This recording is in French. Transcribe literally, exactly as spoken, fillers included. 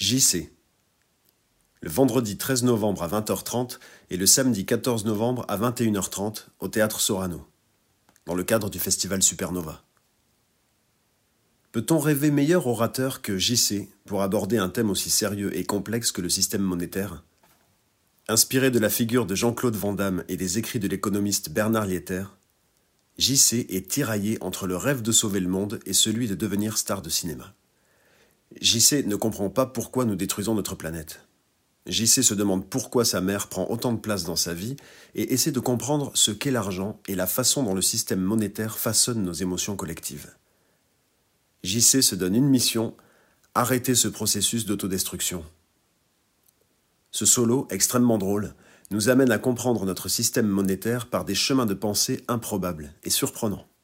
J C. Le vendredi treize novembre à vingt heures trente et le samedi quatorze novembre à vingt et une heures trente au Théâtre Sorano, dans le cadre du festival Supernova. Peut-on rêver meilleur orateur que J C pour aborder un thème aussi sérieux et complexe que le système monétaire ? Inspiré de la figure de Jean-Claude Van Damme et des écrits de l'économiste Bernard Lietaer, J C est tiraillé entre le rêve de sauver le monde et celui de devenir star de cinéma. J C ne comprend pas pourquoi nous détruisons notre planète. J C se demande pourquoi sa mère prend autant de place dans sa vie et essaie de comprendre ce qu'est l'argent et la façon dont le système monétaire façonne nos émotions collectives. J C se donne une mission, arrêter ce processus d'autodestruction. Ce solo, extrêmement drôle, nous amène à comprendre notre système monétaire par des chemins de pensée improbables et surprenants.